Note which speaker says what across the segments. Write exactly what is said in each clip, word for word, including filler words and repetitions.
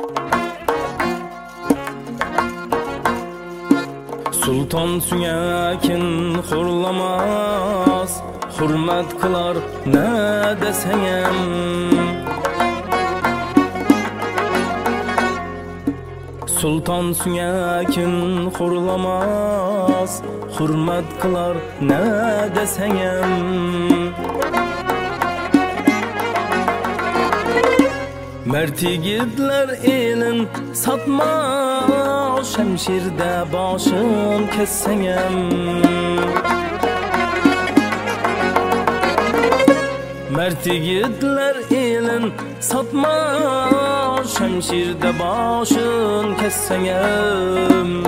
Speaker 1: Sultan süngäkin hurlamaz, hurmat kılar ne deseyem. Sultan süngäkin hurlamaz, hurmat kılar ne deseyem. Mert yigitler elin satma, şemşirde başım kesseyem. Mert yigitler elin satma, şemşirde başım kesseyem.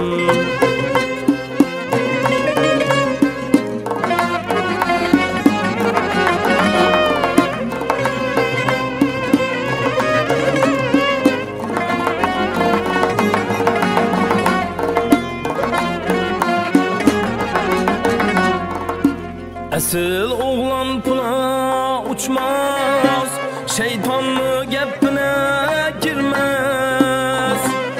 Speaker 1: Asıl oğlan pula uçmaz, şeytanlı gepine girmez.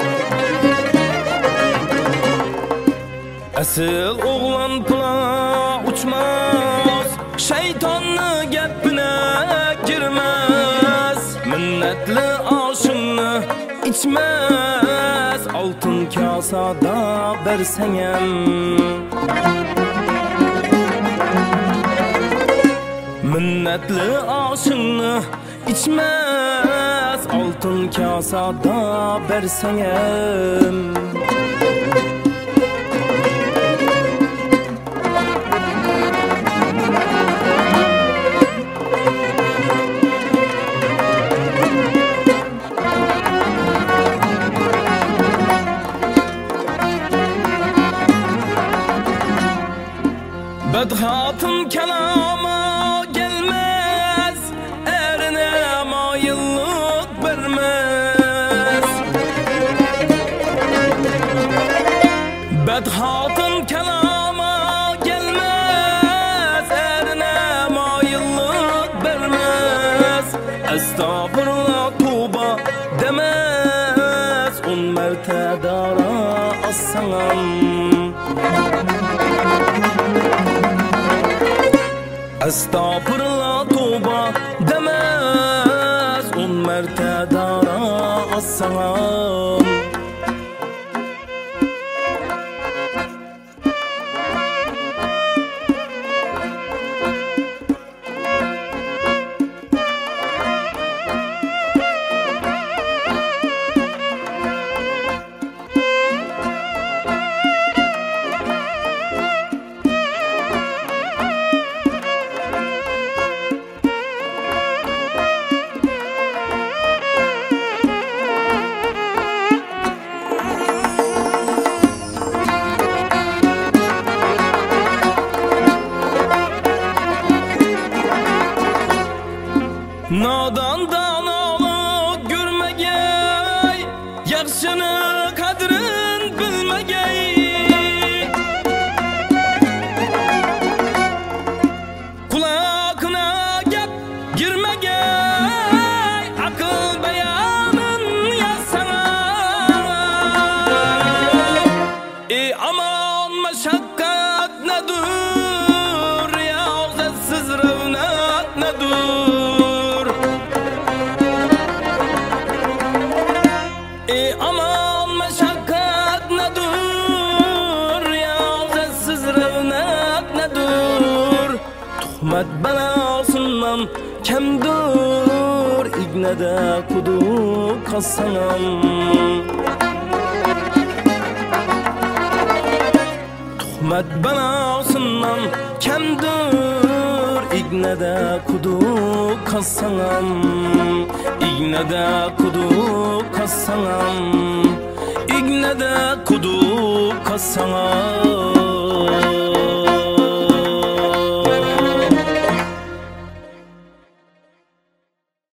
Speaker 1: Asıl oğlan pula uçmaz, şeytanlı gepine girmez. Minnetli aşını içmez, altın kasada berseyem. Minnetli aşını içmez, altın kasada berseyem. Bedhatın kelama gelmez, erine mayıllık vermez. Bedhatın kelama gelmez, erine mayıllık vermez. Estağfurullah tuba demez, on mertedara assanam. Estağfurullah tuba demez, on mertedara assanam. Nadandan olup görmegey, yaxşını kadrin bilmegey. Kulağına gep girmegey, akıl beyanın yazsana. E aman meşakkat nedir, yağzetsiz revnat nedir? E aman meşakkat nedir, yağzetsiz revnat nedir? Tuhmet belasından kemdir, ignede kudu kassanam. Tuhmet belasından kemdir, ignede kudu kassanam. İgnede kudu kassanam, ignede kudu kassanam.